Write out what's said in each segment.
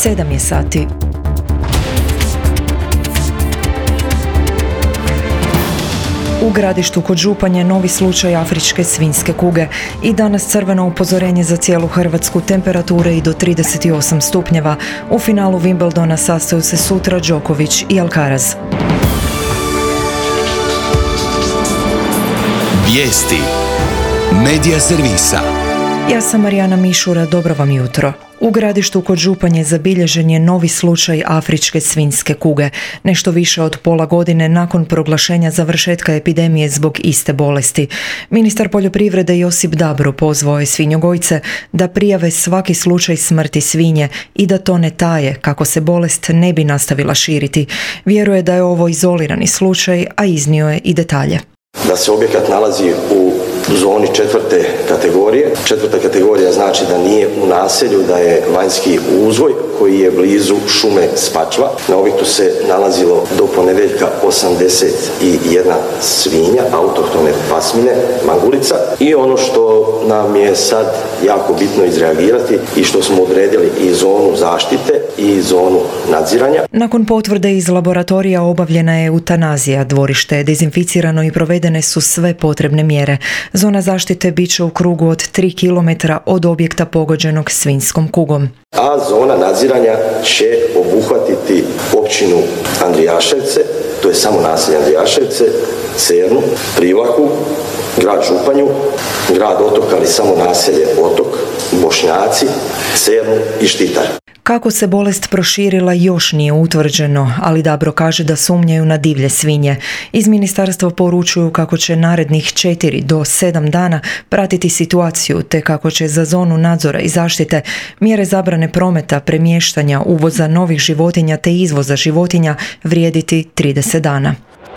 7 je sati. U Gradištu kod Županje novi slučaj afričke svinjske kuge i danas crveno upozorenje za cijelu Hrvatsku, temperature i do 38 stupnjeva. U finalu Wimbledona sastaju se sutra Djokovic i Alcaraz. Vijesti Medija servisa. Ja sam Marijana Mišura, dobro vam jutro. U Gradištu kod Županje zabilježen je novi slučaj afričke svinjske kuge, nešto više od pola godine nakon proglašenja završetka epidemije zbog iste bolesti. Ministar poljoprivrede Josip Dabro pozvao je svinjogojce da prijave svaki slučaj smrti svinje i da to ne taje kako se bolest ne bi nastavila širiti. Vjeruje da je ovo izolirani slučaj, a iznio je i detalje. Da se objekat nalazi u zoni 4. kategorije. 4. kategorija znači da nije u naselju, da je vanjski uzgoj koji je blizu šume Spačva. Na objektu se nalazilo do ponedjeljka 81 svinja, autohtone pasmine, mangulica. I ono što nam je sad jako bitno izreagirati i što smo odredili i zonu zaštite i zonu nadziranja. Nakon potvrde iz laboratorija obavljena je eutanazija, dvorište je dezinficirano i provedene su sve potrebne mjere. Zona zaštite bit će u krugu od 3 km od objekta pogođenog svinjskom kugom. A zona nadziranja će obuhvatiti općinu Andrijaševce, to je samo naselje Andrijaševce, Cernu, Privlaku, grad Županju, grad Otok, ali samo naselje Otok, Bošnjaci, Cernu i Štitar. Kako se bolest proširila još nije utvrđeno, ali Dabro kaže da sumnjaju na divlje svinje. Iz ministarstva poručuju kako će narednih 4 do 7 dana pratiti situaciju, te kako će za zonu nadzora i zaštite mjere zabrane prometa, premještanja, uvoza novih životinja te izvoza životinja vrijediti 30 dana.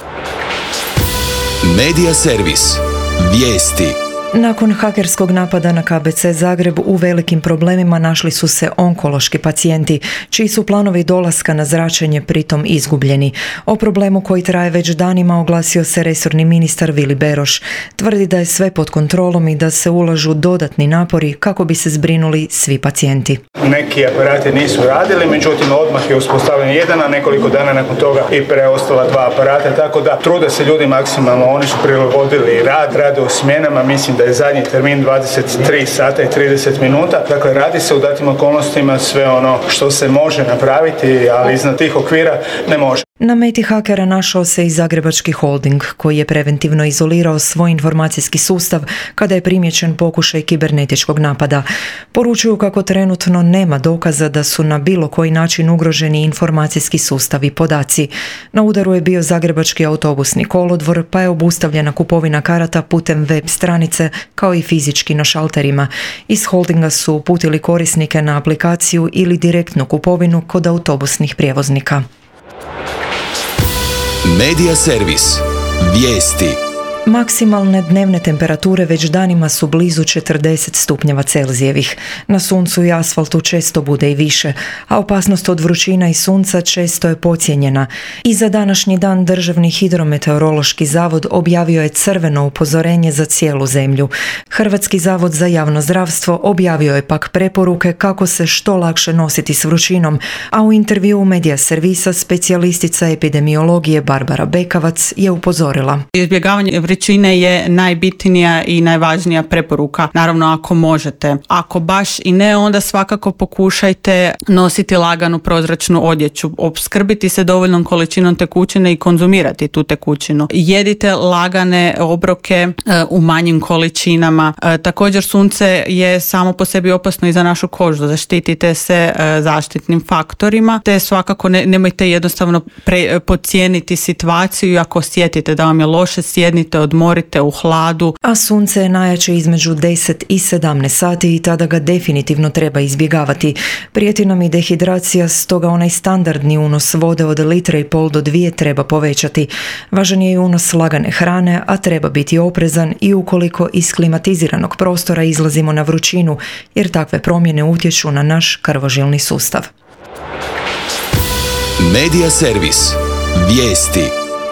Medija servis. Vijesti. Nakon hakerskog napada na KBC Zagreb u velikim problemima našli su se onkološki pacijenti, čiji su planovi dolaska na zračenje pritom izgubljeni. O problemu koji traje već danima oglasio se resorni ministar Vili Beroš. Tvrdi da je sve pod kontrolom i da se ulažu dodatni napori kako bi se zbrinuli svi pacijenti. Neki aparati nisu radili, međutim odmah je uspostavljen jedan, a nekoliko dana nakon toga i preostala 2 aparata, tako da trude se ljudi maksimalno, oni su prilagodili rad, rade u smjenama, mislim da je zadnji termin 23 sata i 30 minuta. Dakle, radi se u datim okolnostima sve ono što se može napraviti, ali iznad tih okvira ne može. Na meti hakera našao se i Zagrebački holding, koji je preventivno izolirao svoj informacijski sustav kada je primijećen pokušaj kibernetičkog napada. Poručuju kako trenutno nema dokaza da su na bilo koji način ugroženi informacijski sustav i podaci. Na udaru je bio Zagrebački autobusni kolodvor, pa je obustavljena kupovina karata putem web stranice kao i fizički na šalterima. Iz holdinga su uputili korisnike na aplikaciju ili direktnu kupovinu kod autobusnih prijevoznika. Medija servis. Vijesti. Maksimalne dnevne temperature već danima su blizu 40 stupnjeva Celzijevih. Na suncu i asfaltu često bude i više, a opasnost od vrućina i sunca često je podcijenjena. I za današnji dan Državni hidrometeorološki zavod objavio je crveno upozorenje za cijelu zemlju. Hrvatski zavod za javno zdravstvo objavio je pak preporuke kako se što lakše nositi s vrućinom, a u intervjuu Medija servisa specijalistica epidemiologije Barbara Bekavac je upozorila. Izbjegavanje vrućine je najbitnija i najvažnija preporuka. Naravno, ako možete. Ako baš i ne, onda svakako pokušajte nositi laganu prozračnu odjeću, opskrbiti se dovoljnom količinom tekućine i konzumirati tu tekućinu. Jedite lagane obroke u manjim količinama. Također, sunce je samo po sebi opasno i za našu kožu. Zaštitite se zaštitnim faktorima, te svakako nemojte jednostavno podcijeniti situaciju i ako osjetite da vam je loše, sjednite, odmorite u hladu. A sunce je najjače između 10 i 17 sati i tada ga definitivno treba izbjegavati. Prijeti nam i dehidracija, stoga onaj standardni unos vode od 1,5 do 2 treba povećati. Važan je i unos lagane hrane, a treba biti oprezan i ukoliko iz klimatiziranog prostora izlazimo na vrućinu, jer takve promjene utječu na naš krvožilni sustav. Medija servis. Vijesti.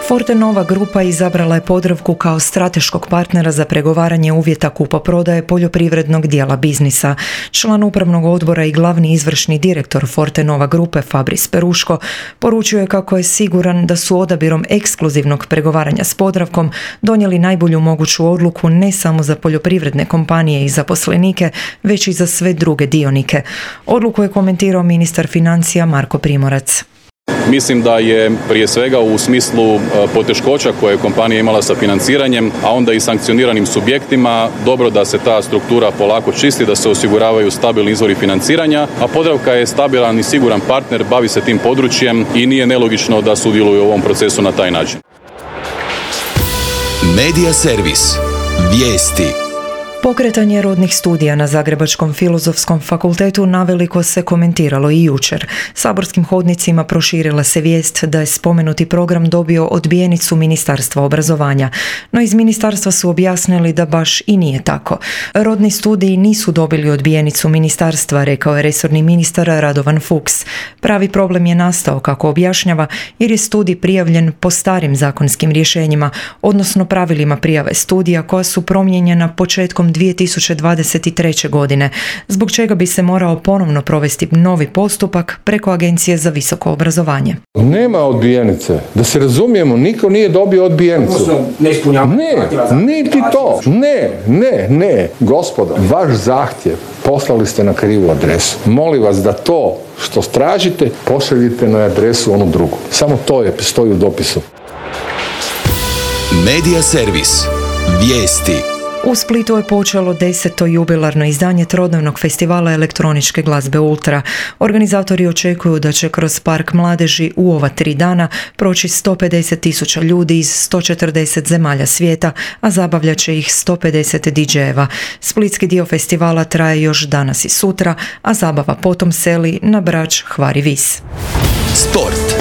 Fortenova grupa izabrala je Podravku kao strateškog partnera za pregovaranje uvjeta kupoprodaje poljoprivrednog dijela biznisa. Član upravnog odbora i glavni izvršni direktor Fortenova grupe Fabris Peruško poručio je kako je siguran da su odabirom ekskluzivnog pregovaranja s Podravkom donijeli najbolju moguću odluku ne samo za poljoprivredne kompanije i zaposlenike, već i za sve druge dionike. Odluku je komentirao ministar financija Marko Primorac. Mislim da je prije svega u smislu poteškoća koje je kompanija imala sa financiranjem, a onda i sankcioniranim subjektima, dobro da se ta struktura polako čisti, da se osiguravaju stabilni izvori financiranja, a Podravka je stabilan i siguran partner, bavi se tim područjem i nije nelogično da sudjeluje u ovom procesu na taj način. Medija servis. Vijesti. Pokretanje rodnih studija na Zagrebačkom filozofskom fakultetu naveliko se komentiralo i jučer. Saborskim hodnicima proširila se vijest da je spomenuti program dobio odbijenicu Ministarstva obrazovanja, no iz ministarstva su objasnili da baš i nije tako. Rodni studiji nisu dobili odbijenicu ministarstva, rekao je resorni ministar Radovan Fuchs. Pravi problem je nastao, kako objašnjava, jer je studij prijavljen po starim zakonskim rješenjima, odnosno pravilima prijave studija koja su promijenjena početkom 2023. godine, zbog čega bi se morao ponovno provesti novi postupak preko Agencije za visoko obrazovanje. Nema odbijenice. Da se razumijemo, niko nije dobio odbijenicu. Ne, niti to. Ne. Gospodo, vaš zahtjev poslali ste na krivu adresu. Molim vas da to što tražite pošaljite na adresu onu drugu. Samo to stoji u dopisu. Medija servis. Vijesti. U Splitu je počelo 10. jubilarno izdanje trodnevnog festivala elektroničke glazbe Ultra. Organizatori očekuju da će kroz Park mladeži u ova 3 dana proći 150.000 ljudi iz 140 zemalja svijeta, a zabavljat će ih 150 DJ-eva. Splitski dio festivala traje još danas i sutra, a zabava potom seli na Brač, Hvar i Vis. Sport.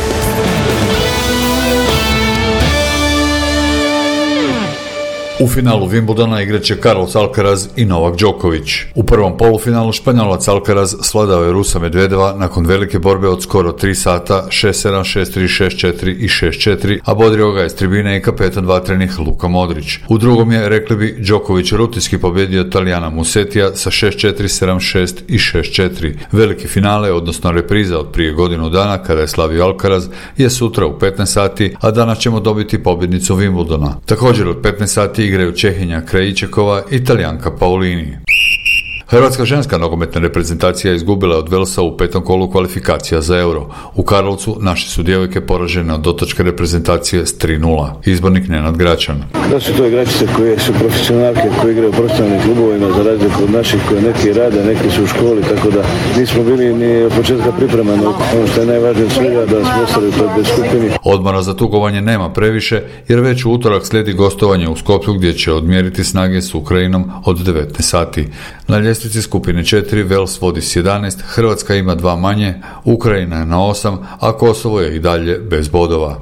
U finalu Wimbledona igraće Carlos Alcaraz i Novak Đoković. U prvom polufinalu Španjolac Alcaraz svladao je Rusa Medvedeva nakon velike borbe od skoro 3 sata, 6-7, 6-3, 6-4 i 6-4, a bodrio ga je s tribine i kapetan vatrenih Luka Modrić. U drugom je, rekli bi, Đoković rutinski pobjedio Talijana Musetija sa 6-4, 7-6 i 6-4. Veliki finale, odnosno repriza od prije godinu dana kada je slavio Alcaraz, je sutra u 15 sati, a danas ćemo dobiti pobjednicu Wimbledona. Također od 15 sati igraju Čehinja Krajičekova i Talijanka Paulini. Hrvatska ženska nogometna reprezentacija izgubila od Velsa u 5. kolu kvalifikacija za Euro. U Karlovcu naše su djevojke poražene od otočke reprezentacije s 3-0. Izbornik Nenad Gračan. Da su to igračice koje su profesionalke, koje igraju u profesionalnim klubovima za razliku od naših koje neki rade, neki su u školi, tako da nismo bili ni od početka pripremani. Ono što je najvažnije od svega da smo ostali u toj skupini. Odmora za tugovanje nema previše jer već u utorak slijedi gostovanje u Skopju gdje će odmjeriti snage s Ukrajinom od 19 sati. Na ljestvici skupine 4 Vels vodi s 11, Hrvatska ima 2 manje, Ukrajina je na 8, a Kosovo je i dalje bez bodova.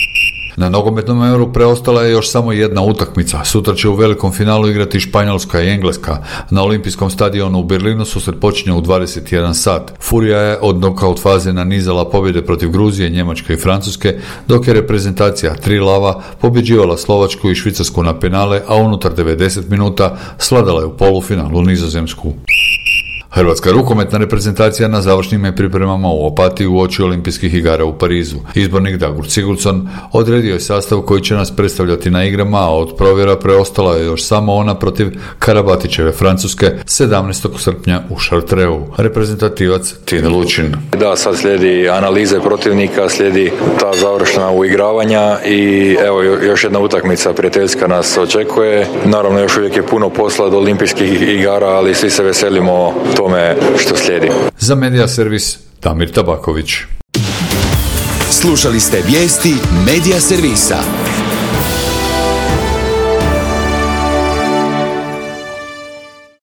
Na nogometnom Euru preostala je još samo jedna utakmica. Sutra će u velikom finalu igrati Španjolska i Engleska. Na olimpijskom stadionu u Berlinu susret počinje u 21 sat. Furija je od nokaut faze nanizala pobjede protiv Gruzije, Njemačke i Francuske, dok je reprezentacija Tri lava pobjeđivala Slovačku i Švicarsku na penale, a unutar 90 minuta svladala je u polufinalu Nizozemsku. Hrvatska rukometna reprezentacija na završnim je pripremama u Opatiji uoči olimpijskih igara u Parizu. Izbornik Dagur Sigurdsson odredio je sastav koji će nas predstavljati na igrama, a od provjera preostala je još samo ona protiv Karabatićeve Francuske 17. srpnja u Chartreu. Reprezentativac Tine Lučin. Da, sad slijedi analize protivnika, slijedi ta završna uigravanja i evo još jedna utakmica prijateljska nas očekuje. Naravno još uvijek je puno posla do olimpijskih igara, ali svi se veselimo tome što slijedi. Za Medija servis Damir Tabaković. Slušali ste vijesti Medija servisa.